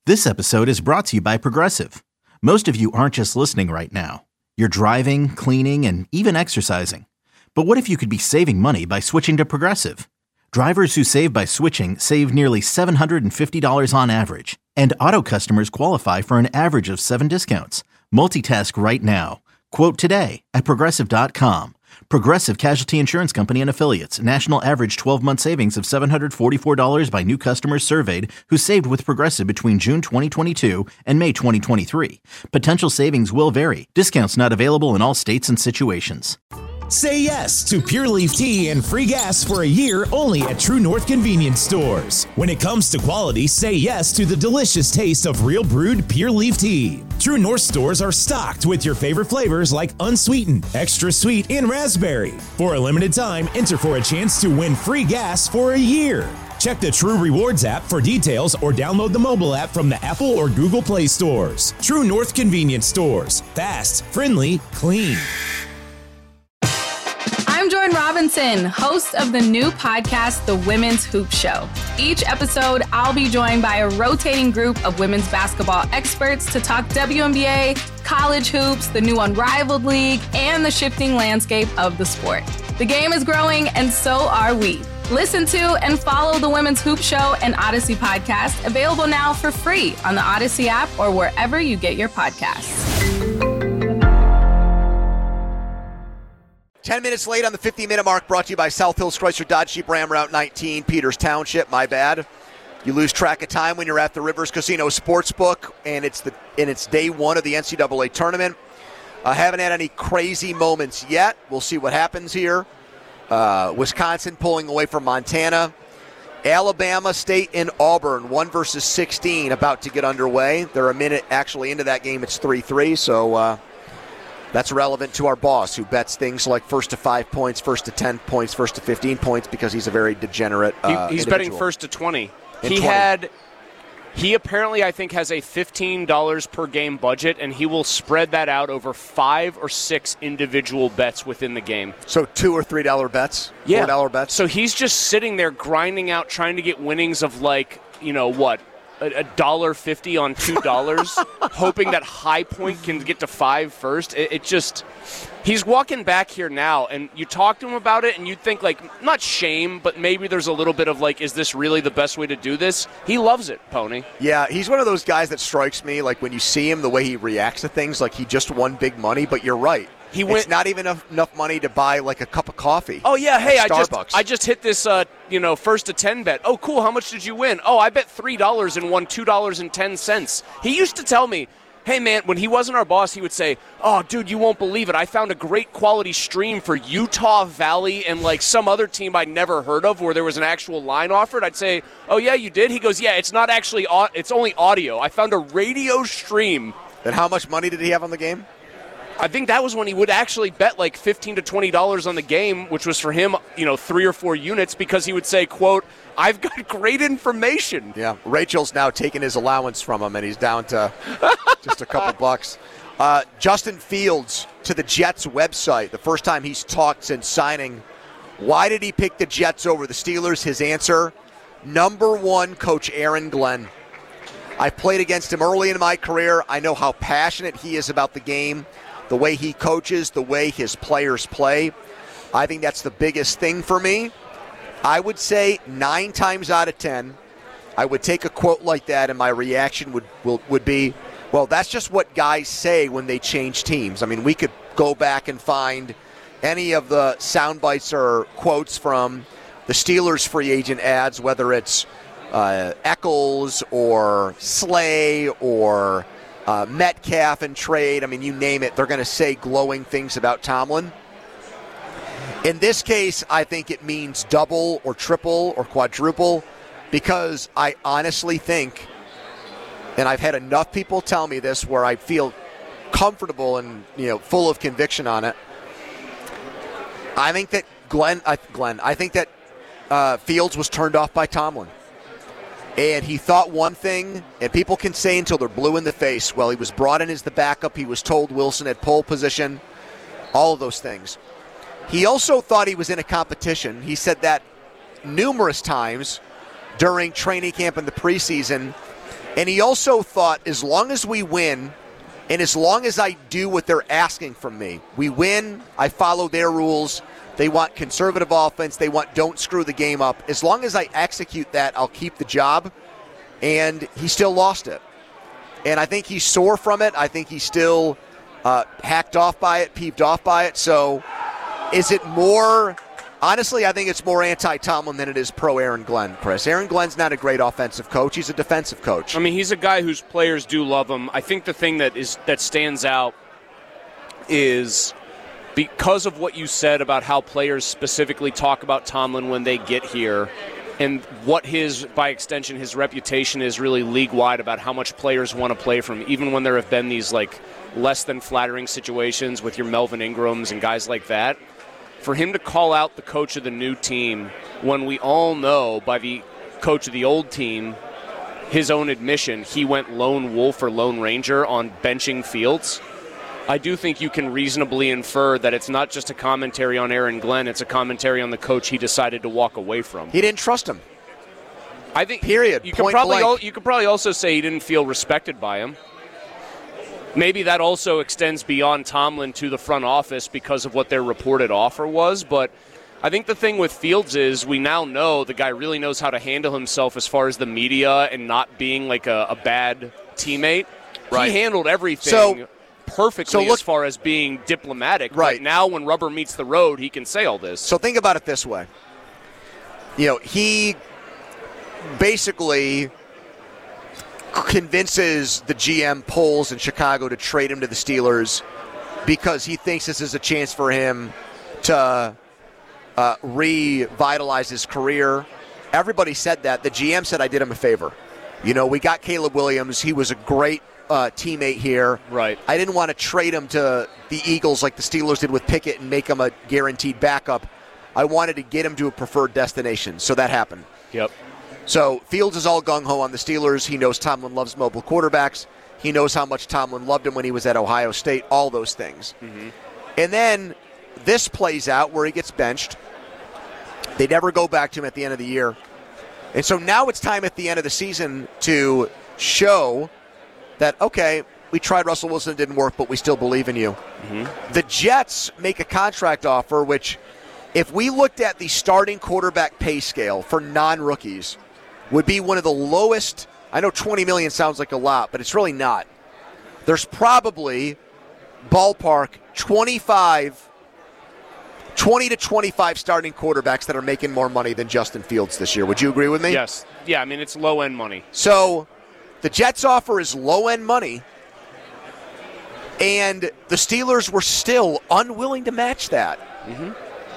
This episode is brought to you by Progressive. Most of you aren't just listening right now. You're driving, cleaning, and even exercising. But what if you could be saving money by switching to Progressive? Drivers who save by switching save nearly $750 on average. And auto customers qualify for an average of 7 discounts. Multitask right now. Quote today at Progressive.com. Progressive Casualty Insurance Company and Affiliates. National average 12-month savings of $744 by new customers surveyed who saved with Progressive between June 2022 and May 2023. Potential savings will vary. Discounts not available in all states and situations. Say yes to Pure Leaf Tea and free gas for a year only at True North Convenience Stores. When it comes to quality, say yes to the delicious taste of real brewed Pure Leaf Tea. True North stores are stocked with your favorite flavors like unsweetened, extra sweet, and raspberry. For a limited time, enter for a chance to win free gas for a year. Check the True Rewards app for details or download the mobile app from the Apple or Google Play stores. True North Convenience Stores. Fast, friendly, clean. I'm Jordan Robinson, host of the new podcast, The Women's Hoop Show. Each episode, I'll be joined by a rotating group of women's basketball experts to talk WNBA, college hoops, the new Unrivaled League, and the shifting landscape of the sport. The game is growing, and so are we. Listen to and follow The Women's Hoop Show and Odyssey podcast, available now for free on the Odyssey app or wherever you get your podcasts. 10 minutes late on the 50-minute mark, brought to you by South Hills Chrysler Dodge Jeep Ram Route 19, Peters Township. My bad. You lose track of time when you're at the Rivers Casino Sportsbook, and it's day one of the NCAA tournament. Haven't had any crazy moments yet. We'll see what happens here. Wisconsin pulling away from Montana. Alabama State and Auburn, 1 versus 16, about to get underway. They're a minute actually into that game. It's 3-3, so that's relevant to our boss, who bets things like first to 5 points, first to 10 points, first to 15 points, because he's a very degenerate He's betting first to 20. He apparently, I think, has a $15 per game budget, and he will spread that out over 5 or 6 individual bets within the game. So $2 or $3 bets? Yeah. $4 bets? So he's just sitting there grinding out, trying to get winnings of like, $1.50 on $2, hoping that High Point can get to 5 first. He's walking back here now, and you talk to him about it, and you'd think, like, not shame, but maybe there's a little bit of, like, is this really the best way to do this? He loves it, Pony. Yeah, he's one of those guys that strikes me, like, when you see him, the way he reacts to things, like he just won big money, but you're right. It's not even enough money to buy, like, a cup of coffee. Oh, yeah, hey, Starbucks. I just hit this, first to 10 bet. Oh, cool, how much did you win? Oh, I bet $3 and won $2.10. He used to tell me, hey, man, when he wasn't our boss, he would say, oh, dude, you won't believe it. I found a great quality stream for Utah Valley and, like, some other team I'd never heard of where there was an actual line offered. I'd say, oh, yeah, you did? He goes, yeah, it's not actually it's only audio. I found a radio stream. And how much money did he have on the game? I think that was when he would actually bet like $15 to $20 on the game, which was for him, 3 or 4 units, because he would say, quote, I've got great information. Yeah, Rachel's now taking his allowance from him, and he's down to just a couple bucks. Justin Fields to the Jets website, the first time he's talked since signing. Why did he pick the Jets over the Steelers? His answer, number 1, Coach Aaron Glenn. I played against him early in my career. I know how passionate he is about the game, the way he coaches, the way his players play. I think that's the biggest thing for me. I would say 9 times out of 10, I would take a quote like that, and my reaction would be, well, that's just what guys say when they change teams. I mean, we could go back and find any of the sound bites or quotes from the Steelers free agent ads, whether it's Eccles or Slay or Metcalf and trade. I mean, you name it, they're going to say glowing things about Tomlin. In this case, I think it means double or triple or quadruple, because I honestly think, and I've had enough people tell me this where I feel comfortable and full of conviction on it. I think that I think that Fields was turned off by Tomlin. And he thought one thing, and people can say until they're blue in the face, well, he was brought in as the backup. He was told Wilson had pole position, all of those things. He also thought he was in a competition. He said that numerous times during training camp in the preseason. And he also thought, as long as we win, and as long as I do what they're asking from me, we win, I follow their rules. They want conservative offense. They want don't screw the game up. As long as I execute that, I'll keep the job. And he still lost it. And I think he's sore from it. I think he's still hacked off by it, peeved off by it. So is it more... Honestly, I think it's more anti-Tomlin than it is pro-Aaron Glenn, Chris. Aaron Glenn's not a great offensive coach. He's a defensive coach. I mean, he's a guy whose players do love him. I think the thing that stands out is because of what you said about how players specifically talk about Tomlin when they get here and what by extension, his reputation is really league-wide about how much players want to play from, even when there have been these, less than flattering situations with your Melvin Ingrams and guys like that. For him to call out the coach of the new team when we all know by the coach of the old team, his own admission, he went lone wolf or lone ranger on benching Fields, I do think you can reasonably infer that it's not just a commentary on Aaron Glenn, it's a commentary on the coach he decided to walk away from. He didn't trust him. I think period. You could probably also say he didn't feel respected by him. Maybe that also extends beyond Tomlin to the front office because of what their reported offer was. But I think the thing with Fields is we now know the guy really knows how to handle himself as far as the media and not being like a bad teammate. Right. He handled everything perfectly as far as being diplomatic. Right. But now when rubber meets the road, he can say all this. So think about it this way. He basically convinces the GM Poles in Chicago to trade him to the Steelers because he thinks this is a chance for him to revitalize his career. Everybody said that. The GM said I did him a favor. We got Caleb Williams. He was a great teammate here. Right. I didn't want to trade him to the Eagles like the Steelers did with Pickett and make him a guaranteed backup. I wanted to get him to a preferred destination, so that happened. Yep. So Fields is all gung-ho on the Steelers. He knows Tomlin loves mobile quarterbacks. He knows how much Tomlin loved him when he was at Ohio State, all those things. Mm-hmm. And then this plays out where he gets benched. They never go back to him at the end of the year. And so now it's time at the end of the season to show that, okay, we tried Russell Wilson, it didn't work, but we still believe in you. Mm-hmm. The Jets make a contract offer, which if we looked at the starting quarterback pay scale for non-rookies, would be one of the lowest. I know $20 million sounds like a lot, but it's really not. There's probably ballpark 20 to 25 starting quarterbacks that are making more money than Justin Fields this year. Would you agree with me? Yes. Yeah, I mean, it's low-end money. So the Jets' offer is low-end money, and the Steelers were still unwilling to match that. Mm-hmm.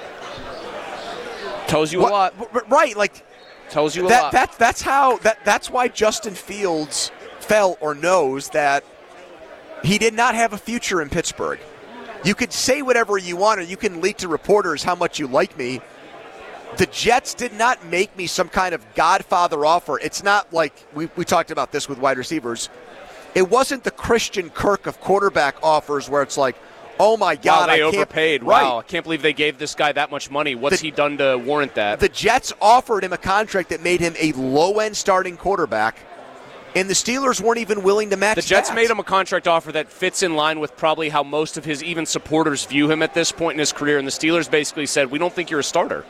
Tells you a lot. Right, tells you a lot. That's why Justin Fields felt or knows that he did not have a future in Pittsburgh. You could say whatever you want, or you can leak to reporters how much you like me. The Jets did not make me some kind of Godfather offer. It's not like we talked about this with wide receivers. It wasn't the Christian Kirk of quarterback offers where it's like, oh, my God. Wow, they overpaid. Right. Wow, I can't believe they gave this guy that much money. What's he done to warrant that? The Jets offered him a contract that made him a low-end starting quarterback, and the Steelers weren't even willing to match that. The Jets made him a contract offer that fits in line with probably how most of his even supporters view him at this point in his career, and the Steelers basically said, we don't think you're a starter.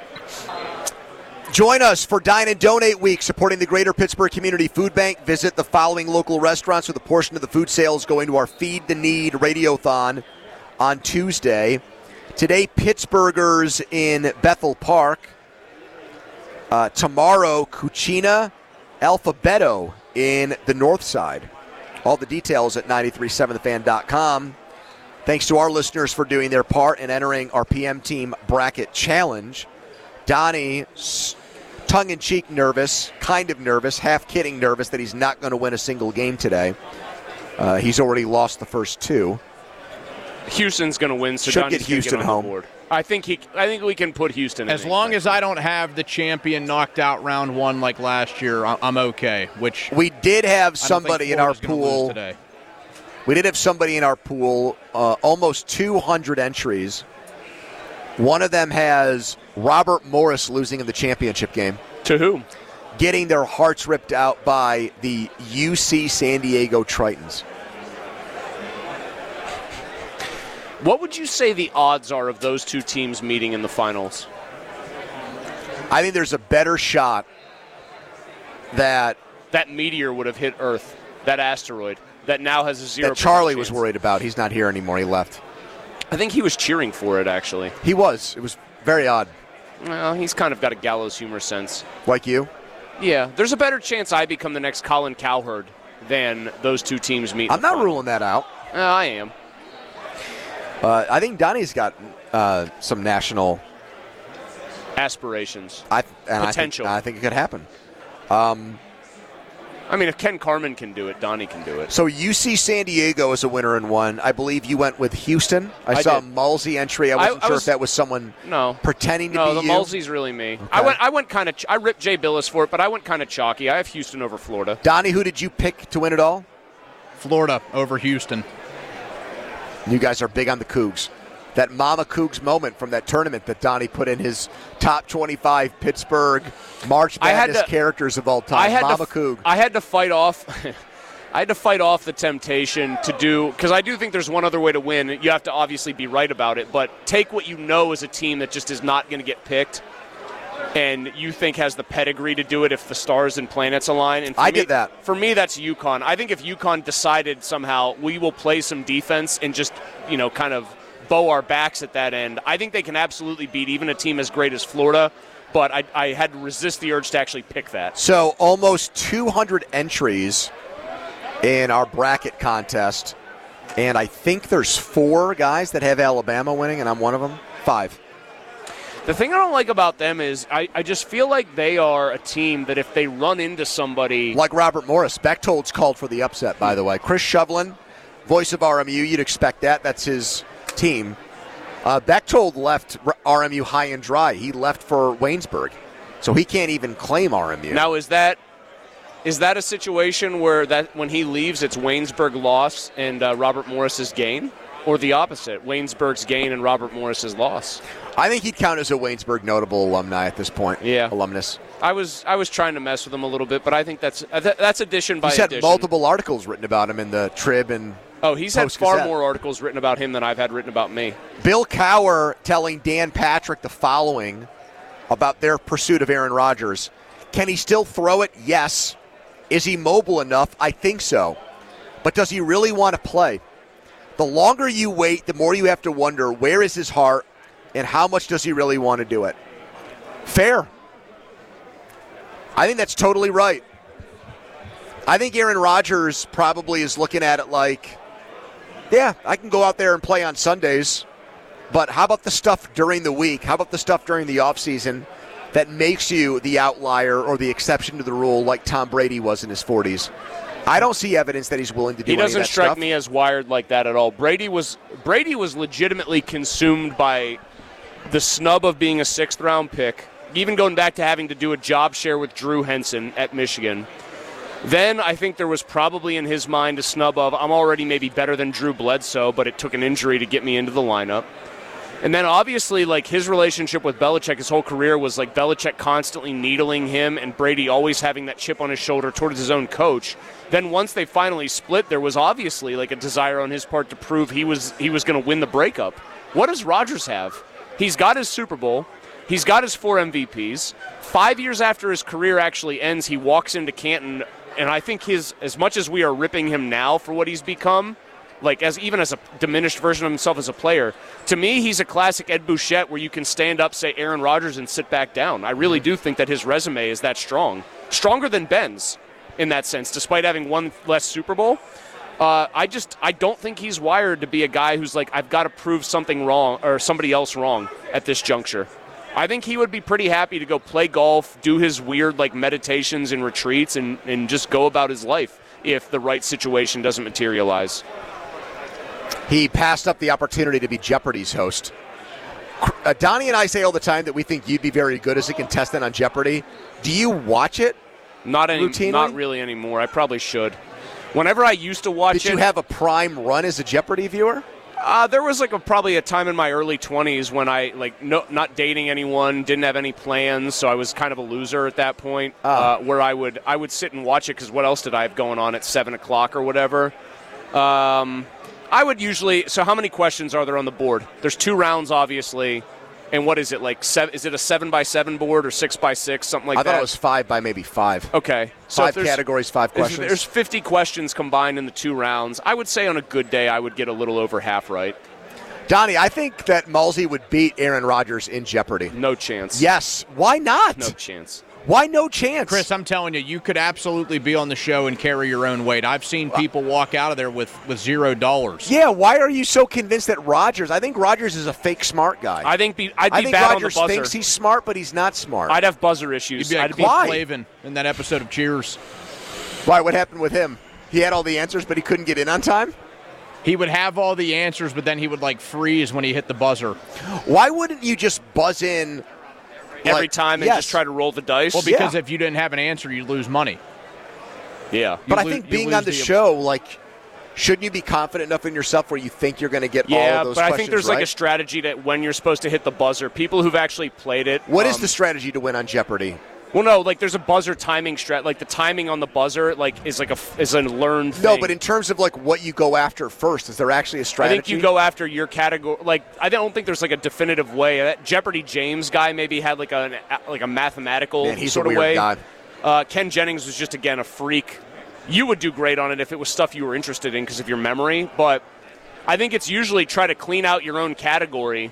Join us for Dine and Donate Week, supporting the Greater Pittsburgh Community Food Bank. Visit the following local restaurants with a portion of the food sales going to our Feed the Need Radiothon on Tuesday. Today, Pittsburghers in Bethel Park. Tomorrow, Cucina Alphabeto in the North Side. All the details at 937thefan.com. Thanks to our listeners for doing their part and entering our PM Team Bracket Challenge. Donnie, tongue-in-cheek nervous, kind of nervous, half-kidding nervous that he's not going to win a single game today. He's already lost the first two. Houston's going to win, so should get Houston home. Board. I think we can put Houston in. As long as I don't have the champion knocked out round one like last year, I'm okay. Which we did have somebody in our pool today. We did have somebody in our pool, almost 200 entries. One of them has Robert Morris losing in the championship game. To whom? getting their hearts ripped out by the UC San Diego Tritons. What would you say the odds are of those two teams meeting in the finals? I think there's a better shot that meteor would have hit Earth, that asteroid, that now has a 0% that Charlie chance. was worried about. He's not here anymore. He left. I think he was cheering for it, actually. He was. It was very odd. Well, he's kind of got a gallows humor sense. Like you? Yeah, there's a better chance I become the next Colin Cowherd than those two teams meet. I'm not ruling that out. I am. I think Donnie's got some national aspirations. Potential. I think it could happen. I mean, if Ken Carman can do it, Donnie can do it. So UC San Diego is a winner in one. I believe you went with Houston. I saw did. a Mulsey entry. I wasn't sure if that was someone pretending to be you. No, the Mulsey's really me. Okay. I went kind of. I ripped Jay Billis for it, but I went kind of chalky. I have Houston over Florida. Donnie, who did you pick to win it all? Florida over Houston. You guys are big on the Cougs. That Mama Cougs moment from that tournament that Donnie put in his top 25 Pittsburgh March Madness characters of all time. Mama Coug. I had to fight off. I had to fight off the temptation to do, because I do think there's one other way to win. You have to obviously be right about it, but take what you know is a team that just is not going to get picked, and you think has the pedigree to do it if the stars and planets align. And did that. For me, that's UConn. I think if UConn decided somehow we will play some defense and just, kind of bow our backs at that end, I think they can absolutely beat even a team as great as Florida, but I had to resist the urge to actually pick that. So almost 200 entries in our bracket contest, and I think there's 4 guys that have Alabama winning, and I'm one of them. 5. The thing I don't like about them is I just feel like they are a team that if they run into somebody... Like Robert Morris. Bechtold's called for the upset, by the way. Chris Shovlin, voice of RMU, you'd expect that. That's his team. Bechtold left RMU high and dry. He left for Waynesburg, so he can't even claim RMU. Now, is that a situation where that when he leaves, it's Waynesburg loss and Robert Morris's gain, or the opposite, Waynesburg's gain and Robert Morris's loss? I think he'd count as a Waynesburg notable alumni at this point. Yeah, alumnus. I was trying to mess with him a little bit, but I think that's addition by addition. He's had multiple articles written about him in the Trib and. Oh, he's had far more articles written about him than I've had written about me. Bill Cowher telling Dan Patrick the following about their pursuit of Aaron Rodgers. Can he still throw it? Yes. Is he mobile enough? I think so. But does he really want to play? The longer you wait, the more you have to wonder, where is his heart and how much does he really want to do it? Fair. I think that's totally right. I think Aaron Rodgers probably is looking at it like, yeah, I can go out there and play on Sundays, but how about the stuff during the week? How about the stuff during the offseason that makes you the outlier or the exception to the rule like Tom Brady was in his 40s? I don't see evidence that he's willing to do any of that stuff. He doesn't strike me as wired like that at all. Brady was legitimately consumed by the snub of being a 6th-round pick, even going back to having to do a job share with Drew Henson at Michigan. Then I think there was probably in his mind a snub of, I'm already maybe better than Drew Bledsoe, but it took an injury to get me into the lineup. And then obviously, like, his relationship with Belichick, his whole career was like Belichick constantly needling him and Brady always having that chip on his shoulder towards his own coach. Then once they finally split, there was obviously like a desire on his part to prove he was going to win the breakup. What does Rodgers have? He's got his Super Bowl. He's got his 4 MVPs. 5 years after his career actually ends, he walks into Canton. And I think as much as we are ripping him now for what he's become, like even as a diminished version of himself as a player, to me he's a classic Ed Bouchette where you can stand up, say Aaron Rodgers, and sit back down. I really do think that his resume is that strong. Stronger than Ben's in that sense, despite having one less Super Bowl. I don't think he's wired to be a guy who's like, I've got to prove something wrong or somebody else wrong at this juncture. I think he would be pretty happy to go play golf, do his weird like meditations and retreats, and just go about his life if the right situation doesn't materialize. He passed up the opportunity to be Jeopardy's host. Donnie and I say all the time that we think you'd be very good as a contestant on Jeopardy. Do you watch it routinely? Not really anymore. I probably should. Whenever I used to watch it... Did you have a prime run as a Jeopardy viewer? There was probably a time in my early 20s when I not dating anyone, didn't have any plans, so I was kind of a loser at that point. Where I would sit and watch it because what else did I have going on at 7 o'clock or whatever? I would usually. So how many questions are there on the board? There's 2 rounds, obviously. And what is it, is it a 7x7 board or 6x6, something like that? I thought it was 5 by maybe 5. Okay. So 5 categories, 5 questions. There's 50 questions combined in the 2 rounds. I would say on a good day I would get a little over half right. Donnie, I think that Malsey would beat Aaron Rodgers in Jeopardy. No chance. Yes. Why not? No chance. Why no chance? Chris, I'm telling you, you could absolutely be on the show and carry your own weight. I've seen people walk out of there with $0. Yeah, why are you so convinced that Rodgers? I think Rodgers is a fake smart guy. I think bad Rodgers on the buzzer. thinks he's smart, but he's not smart. I'd have buzzer issues. You'd be like Flavin in that episode of Cheers. Why? What happened with him? He had all the answers, but he couldn't get in on time? He would have all the answers, but then he would freeze when he hit the buzzer. Why wouldn't you just buzz in every time and just try to roll the dice? Well, because if you didn't have an answer, you'd lose money. Yeah. But I think being on the show, shouldn't you be confident enough in yourself where you think you're going to get all of those questions right? Yeah, but I think there's a strategy that when you're supposed to hit the buzzer, people who've actually played it. What is the strategy to win on Jeopardy? Well, no, there's a buzzer timing the timing on the buzzer is a learned thing. No, but in terms of what you go after first, is there actually a strategy? I think you go after your category. I don't think there's a definitive way. That Jeopardy James guy maybe had a mathematical sort of way. Guy. Ken Jennings was just again a freak. You would do great on it if it was stuff you were interested in because of your memory, but I think it's usually try to clean out your own category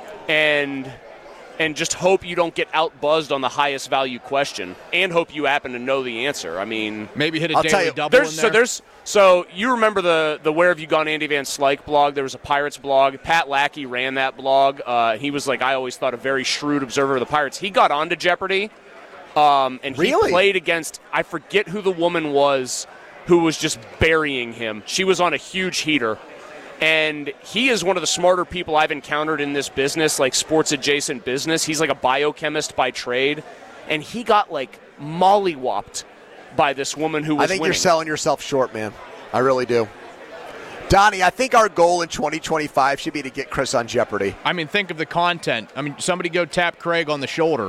and just hope you don't get out-buzzed on the highest value question and hope you happen to know the answer. I mean... Maybe hit a daily double in there. So you remember the Where Have You Gone Andy Van Slyke blog? There was a Pirates blog. Pat Lackey ran that blog. He was, I always thought, a very shrewd observer of the Pirates. He got onto Jeopardy, and he played against... I forget who the woman was who was just burying him. She was on a huge heater. And he is one of the smarter people I've encountered in this business, sports-adjacent business. He's a biochemist by trade. And he got, mollywopped by this woman who was I think winning. You're selling yourself short, man. I really do. Donnie, I think our goal in 2025 should be to get Chris on Jeopardy. I mean, think of the content. I mean, somebody go tap Craig on the shoulder.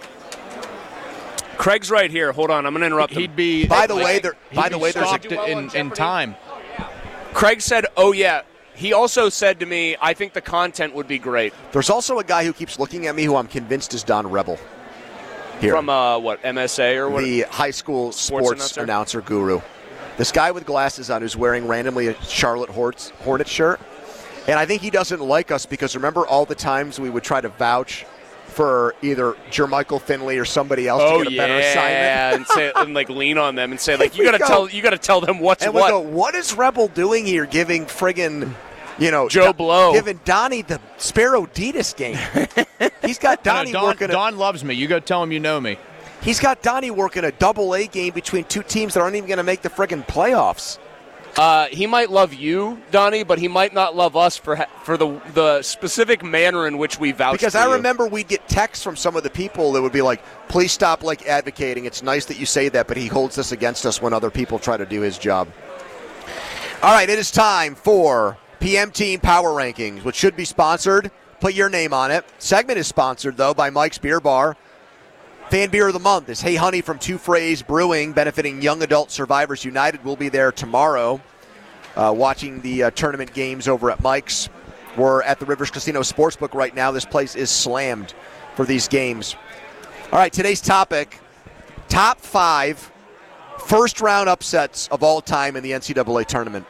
Craig's right here. Hold on. I'm going to interrupt him. He'd be... By the way, there's in time. Craig said, oh, yeah. He also said to me, I think the content would be great. There's also a guy who keeps looking at me who I'm convinced is Don Rebel. Here. From, MSA or what? The high school sports announcer guru. This guy with glasses on who's wearing randomly a Charlotte Hornets shirt. And I think he doesn't like us because remember all the times we would try to vouch for either Jermichael Finley or somebody else to get a better assignment. and lean on them and say you got to tell them what's and what. And we go, what is Rebel doing here giving friggin' Joe Blow. Giving Donnie the Sparrow Ditas game. He's got Donnie working. Don loves me. You go tell him you know me. He's got Donnie working a double-A game between 2 teams that aren't even going to make the friggin' playoffs. He might love you, Donnie, but he might not love us for the specific manner in which we vouch. Because I remember we'd get texts from some of the people that would be like, "Please stop advocating. It's nice that you say that, but he holds this against us when other people try to do his job." All right, it is time for PM Team Power Rankings, which should be sponsored. Put your name on it. Segment is sponsored though by Mike's Beer Bar. Fan Beer of the Month is Hey Honey from Two Phrase Brewing, benefiting Young Adult Survivors United. We'll be there tomorrow watching the tournament games over at Mike's. We're at the Rivers Casino Sportsbook right now. This place is slammed for these games. All right, today's topic, top 5 first-round upsets of all time in the NCAA tournament.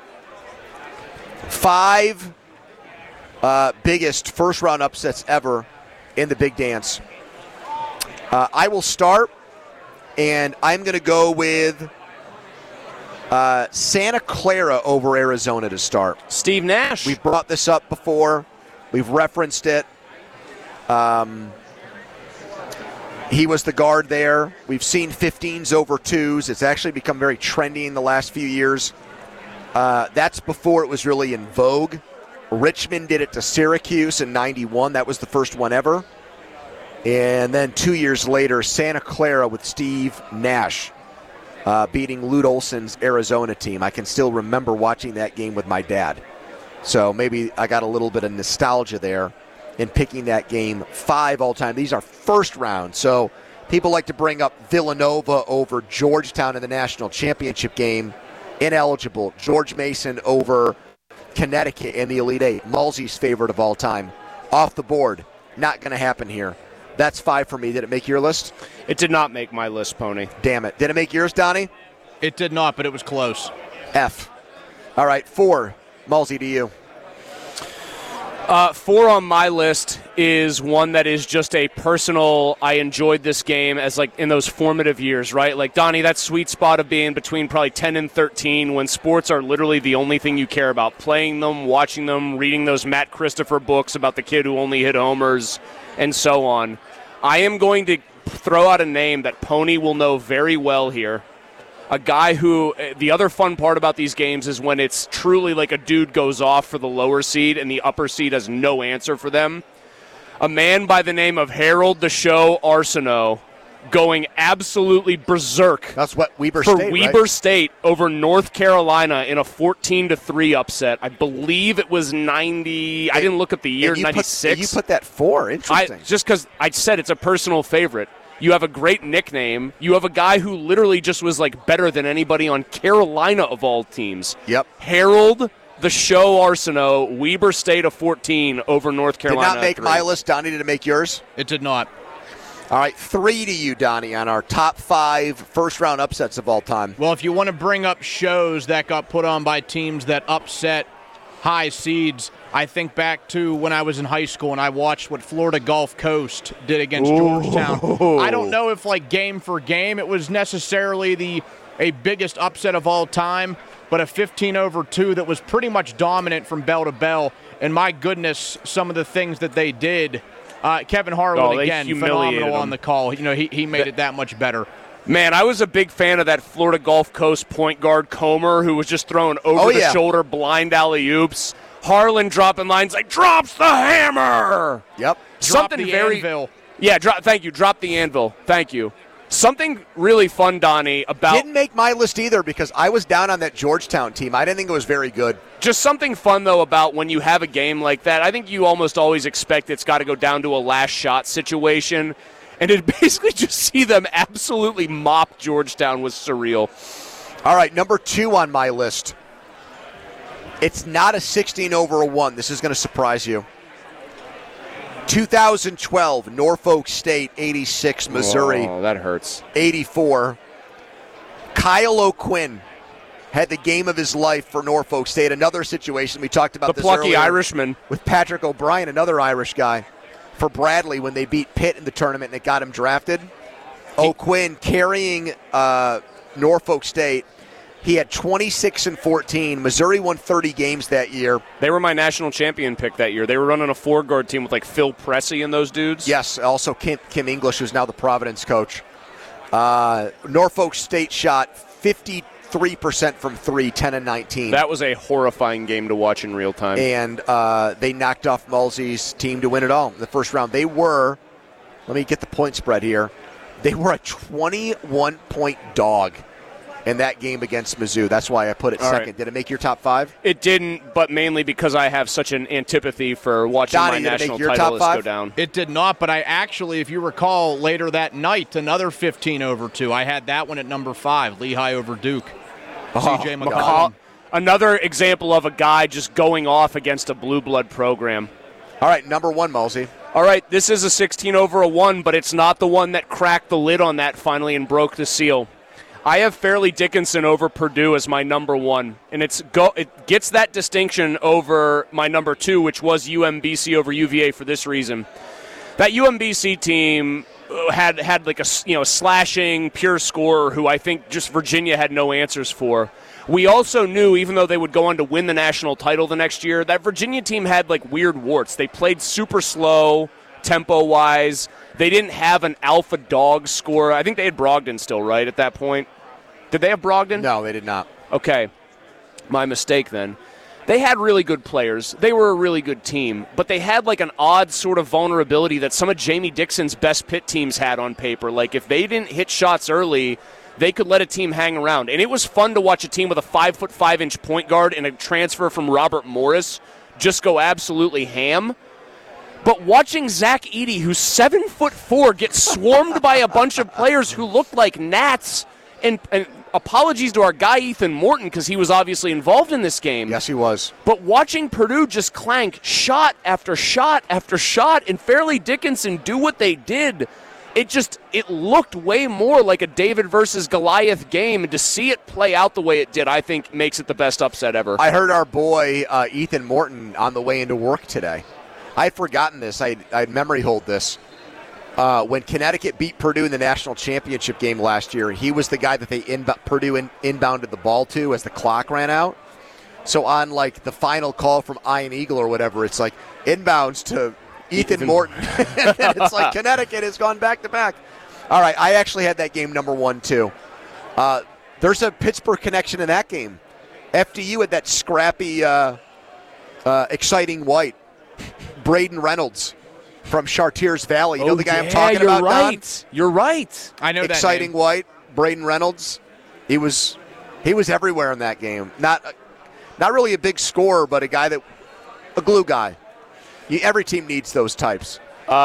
5 biggest first-round upsets ever in the Big Dance. I will start, and I'm going to go with Santa Clara over Arizona to start. Steve Nash. We've brought this up before. We've referenced it. He was the guard there. We've seen 15s over 2s. It's actually become very trendy in the last few years. That's before it was really in vogue. Richmond did it to Syracuse in 91. That was the first one ever. And then 2 years later, Santa Clara with Steve Nash beating Lute Olson's Arizona team. I can still remember watching that game with my dad. So maybe I got a little bit of nostalgia there in picking that game. 5 all-time. These are first round. So people like to bring up Villanova over Georgetown in the national championship game. Ineligible. George Mason over Connecticut in the Elite Eight. Mulsey's favorite of all time. Off the board. Not going to happen here. That's 5 for me. Did it make your list? It did not make my list, Pony. Damn it. Did it make yours, Donnie? It did not, but it was close. F. All right, 4. Mulsey, to you. 4 on my list is one that is just a personal, I enjoyed this game as like in those formative years, right? Like, Donnie, that sweet spot of being between probably 10 and 13 when sports are literally the only thing you care about. Playing them, watching them, reading those Matt Christopher books about the kid who only hit homers and so on. I am going to throw out a name that Pony will know very well here. A guy who, the other fun part about these games is when it's truly like a dude goes off for the lower seed and the upper seed has no answer for them. A man by the name of Harold the Show Arsenault going absolutely berserk. That's what Weber for State, Weber right? State over North Carolina in a 14-3 upset. I believe it was 90. I didn't look at the year, 96. You put that 4. Interesting. Just because I said it's a personal favorite. You have a great nickname. You have a guy who literally just was like better than anybody on Carolina of all teams. Yep. Harold the Show Arsenault, Weber State of 14 over North Carolina. Did not make 3. my list, Donnie. Did it make yours? It did not. All right, 3 to you, Donnie, on our top 5 first-round upsets of all time. Well, if you want to bring up shows that got put on by teams that upset high seeds, I think back to when I was in high school and I watched what Florida Gulf Coast did against Georgetown. I don't know if, like, game for game, it was necessarily a biggest upset of all time, but a 15-2 that was pretty much dominant from bell to bell. And my goodness, some of the things that they did. Kevin Harwood, again, phenomenal on the call. You know, he made it that much better. Man, I was a big fan of that Florida Gulf Coast point guard Comer who was just throwing over-the-shoulder blind alley-oops. Harlan dropping lines like, drops the hammer! Yep. Something the very anvil. Yeah, thank you. Drop the anvil. Thank you. Something really fun, Donnie, about... Didn't make my list either because I was down on that Georgetown team. I didn't think it was very good. Just something fun, though, about when you have a game like that. I think you almost always expect it's got to go down to a last shot situation. And to basically just see them absolutely mop Georgetown was surreal. All right, number 2 on my list. It's not a 16-1. This is going to surprise you. 2012, Norfolk State 86, Missouri. Oh, that hurts. 84. Kyle O'Quinn had the game of his life for Norfolk State. Another situation, we talked about the this plucky earlier Irishman. with Patrick O'Brien, another Irish guy, for Bradley when they beat Pitt in the tournament and it got him drafted. O'Quinn carrying Norfolk State. He had 26 and 14. Missouri won 30 games that year. They were my national champion pick that year. They were running a 4-guard team with like Phil Pressey and those dudes. Yes, also Kim English, who's now the Providence coach. Norfolk State shot 53% from 3, 10 and 19. That was a horrifying game to watch in real time. And they knocked off Mulsey's team to win it all in the first round. They were, let me get the point spread here, they were a 21-point dog in that game against Mizzou. That's why I put it second. Right. Did it make your top 5? It didn't, but mainly because I have such an antipathy for watching my national title list go down. It did not, but I actually, if you recall, later that night, another 15-2. I had that one at number 5, Lehigh over Duke. C.J. McCollum. Another example of a guy just going off against a blue blood program. All right, number 1, Mulsey. All right, this is a 16-1, but it's not the one that cracked the lid on that finally and broke the seal. I have Fairleigh Dickinson over Purdue as my number 1, and it gets that distinction over my number 2, which was UMBC over UVA for this reason. That UMBC team had like a slashing pure scorer who I think just Virginia had no answers for. We also knew, even though they would go on to win the national title the next year, that Virginia team had like weird warts. They played super slow, tempo-wise. They didn't have an alpha dog scorer. I think they had Brogdon still, right, at that point? Did they have Brogdon? No, they did not. Okay. My mistake then. They had really good players. They were a really good team, but they had like an odd sort of vulnerability that some of Jamie Dixon's best Pitt teams had on paper. Like if they didn't hit shots early, they could let a team hang around. And it was fun to watch a team with a 5'5" point guard and a transfer from Robert Morris just go absolutely ham. But watching Zach Edey, who's 7'4", get swarmed by a bunch of players who looked like gnats, and apologies to our guy Ethan Morton because he was obviously involved in this game. Yes, he was. But watching Purdue just clank shot after shot after shot and Fairleigh Dickinson do what they did, it looked way more like a David versus Goliath game, and to see it play out the way it did, I think makes it the best upset ever. I heard our boy Ethan Morton on the way into work today. I had forgotten this. I memory hold this. When Connecticut beat Purdue in the national championship game last year, he was the guy that Purdue inbounded the ball to as the clock ran out. So on like the final call from Ian Eagle or whatever, it's like inbounds to Ethan Morton. And it's like Connecticut has gone back to back. All right, I actually had that game number 1 too. There's a Pittsburgh connection in that game. FDU had that scrappy, exciting white. Braden Reynolds from Chartiers Valley. You know the guy I'm talking about, right. Don? You're right. I know that exciting name. white, Braden Reynolds. He was everywhere in that game. Not really a big scorer, but a glue guy. Every team needs those types.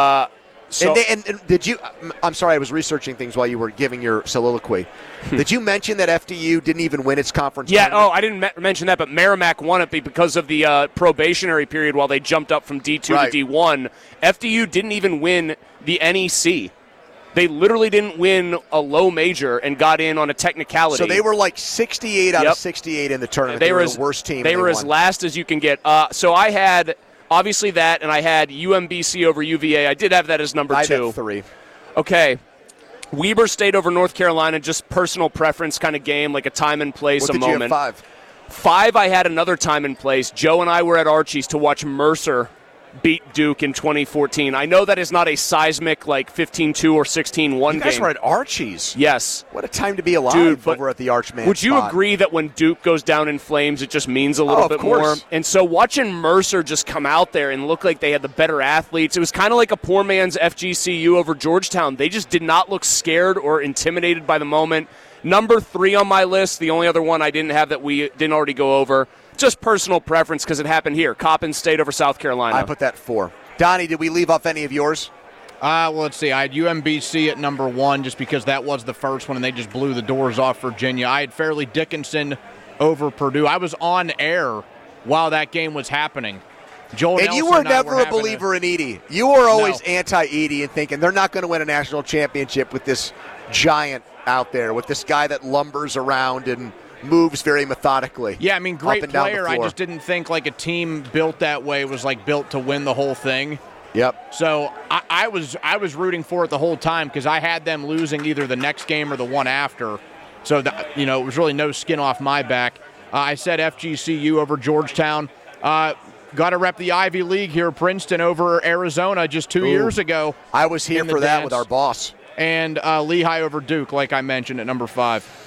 And did you? I'm sorry, I was researching things while you were giving your soliloquy. Did you mention that FDU didn't even win its conference? Yeah. tournament? I didn't mention that, but Merrimack won it because of the probationary period while they jumped up from D2 to D1. FDU didn't even win the NEC. They literally didn't win a low major and got in on a technicality. So they were like 68 out of 68 in the tournament. They were the worst team. They were as last as you can get. So I had. Obviously that, and I had UMBC over UVA. I did have that as number 2. I had 3. Okay. Weber State over North Carolina, just personal preference kind of game, like a time and place, what a did moment. You have 5? 5, I had another time and place. Joe and I were at Archie's to watch Mercer beat Duke in 2014. I know that is not a seismic like 15-2 or 16-1 game. You guys were at Archie's. Yes. What a time to be alive. Dude, over at the Archman. Would you spot. agree that when Duke goes down in flames, it just means a little bit more? And so watching Mercer just come out there and look like they had the better athletes, it was kind of like a poor man's FGCU over Georgetown. They just did not look scared or intimidated by the moment. Number 3 on my list, the only other one I didn't have that we didn't already go over, just personal preference because it happened here. Coppin State over South Carolina. I put that 4. Donnie, did we leave off any of yours? Well, let's see. I had UMBC at number 1 just because that was the first one, and they just blew the doors off Virginia. I had Fairleigh Dickinson over Purdue. I was on air while that game was happening. Joel and Nelson you were and never a believer in Edey. You were always anti-Edey and thinking they're not going to win a national championship with this giant out there, with this guy that lumbers around and moves very methodically. Yeah, I mean, great player. I just didn't think like a team built that way was like built to win the whole thing. Yep. So I was rooting for it the whole time because I had them losing either the next game or the one after. So it was really no skin off my back. I said FGCU over Georgetown. Got to rep the Ivy League here. Princeton over Arizona just 2 years ago. I was here for that with our boss. And Lehigh over Duke, like I mentioned, at number 5.